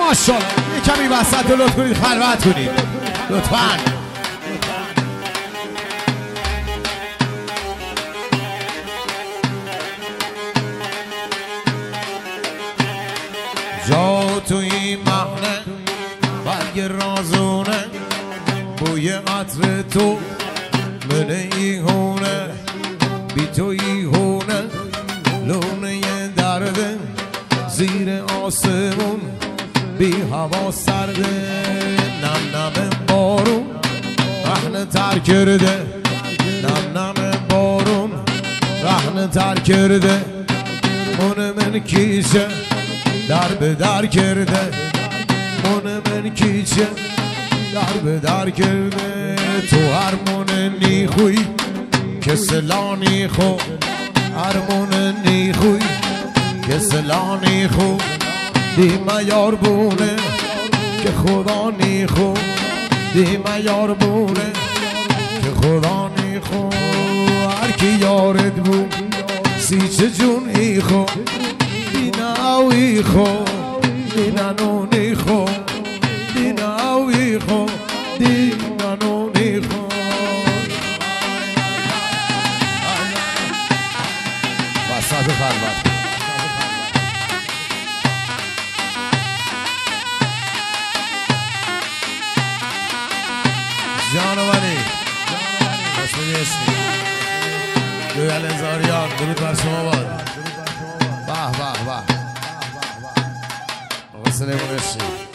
ماشاءالله. یه کمی وسط رو لطف کنید خلوت کنید لطفاً. جا توی مهنه برگ رازونه بوی عطر تو منه ای هونه بی توی هونه لونه درده زیر آسمون بی هوا سرده نم نم بارون رهنه تر کرده نم نم بارون رهنه تر کرده من من کیشه در به در کرده من من کیشه در به در کرده تو هرمون نیخوی که سلانی خو هرمون نیخوی که سلانی خو دیمه یار بونه که خدا نیخو دیمه یار بونه که خدا نیخو هرکی یارت بود سیچه جون ایخو دینا ایخو دینا نون ایخو دینا ایخو دینا نون ایخو وسط خلوت جانوانی اسمی اسمی دویل انزاریان درود بر شما باد به به به آقا سلیمان اسمی